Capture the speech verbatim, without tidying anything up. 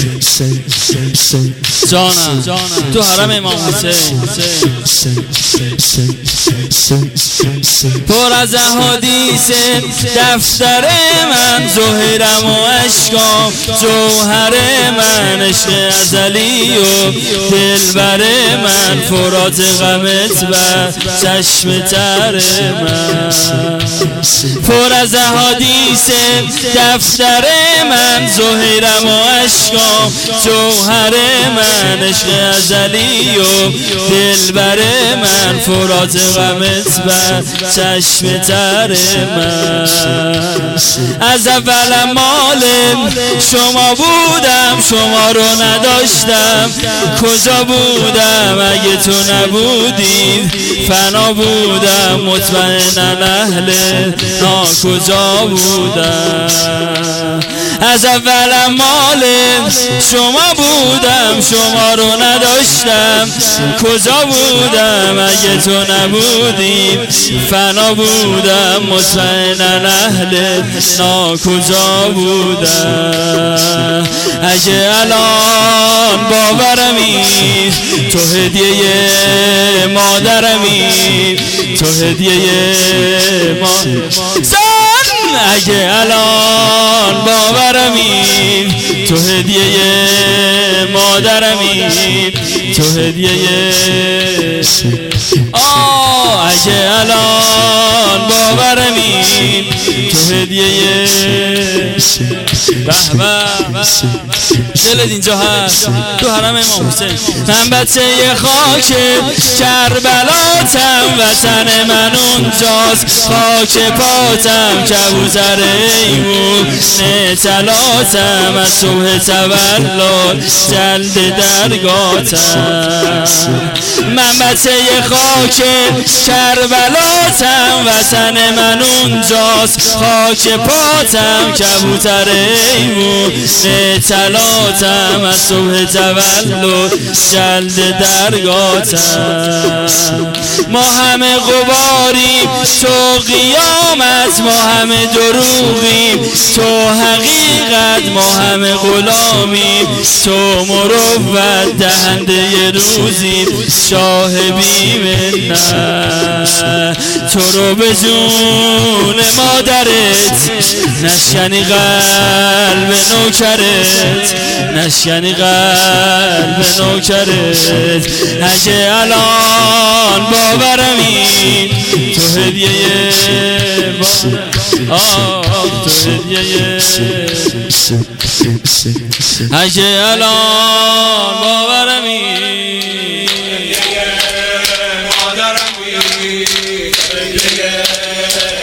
جانم تو حرم امام حسین پر از احادیث دفتر من، ظهرم و اشکام جوهر من، عشق ازلی و دلبر من، فرات غمت و چشم تر من. پر از احادیث دفتر من، ظهرم و اشکام جوهر من، عشق ازلی و دلبر من، فرات غمت و چشم تر من. از اولم مال شما بودم، شما رو نداشتم، کجا بودم اگه تو نبودید، فنا بودم مطمئنم اهل ناکجا بودم. از اولم مال شما بودم، شما رو نداشتم، کجا بودم اگه تو نبودی، فنا بودم مطمئنم اهل ناکجا بودم. اگه الان باورمی تو هدیه مادرمی، تو هدیه مادرمی، اگه الان باورمی تو هدیه مادرمی، تو هدیه آه اگه الان باورمی تو هدیه به به دلت اینجا هست تو حرم امام حسین. من بچه خاک کربلاتم، وطن من اونجاست، خاک پاتم کبوتر ایمون طلاتم، از صبح تولد جلد درگاتم. من بچه خاک کربلاتم، وطن من اونجاست، خاک پاتم کبوتر ایمون طلاتم، از صبح تولد جلد درگاتم. ما همه غباریم تو قیامت، ما همه دروغیم تو حقیقت، ما همه غلامیم تو مروت، دهنده روزیم شاه بی منت. تو رو به جون مادرت نشکنی قلب نوکرت، نشکنی قلب نوکرت. اگه الان باورمی تو هدیه آه تو هدیه، اگه الان باورمی مادرمی،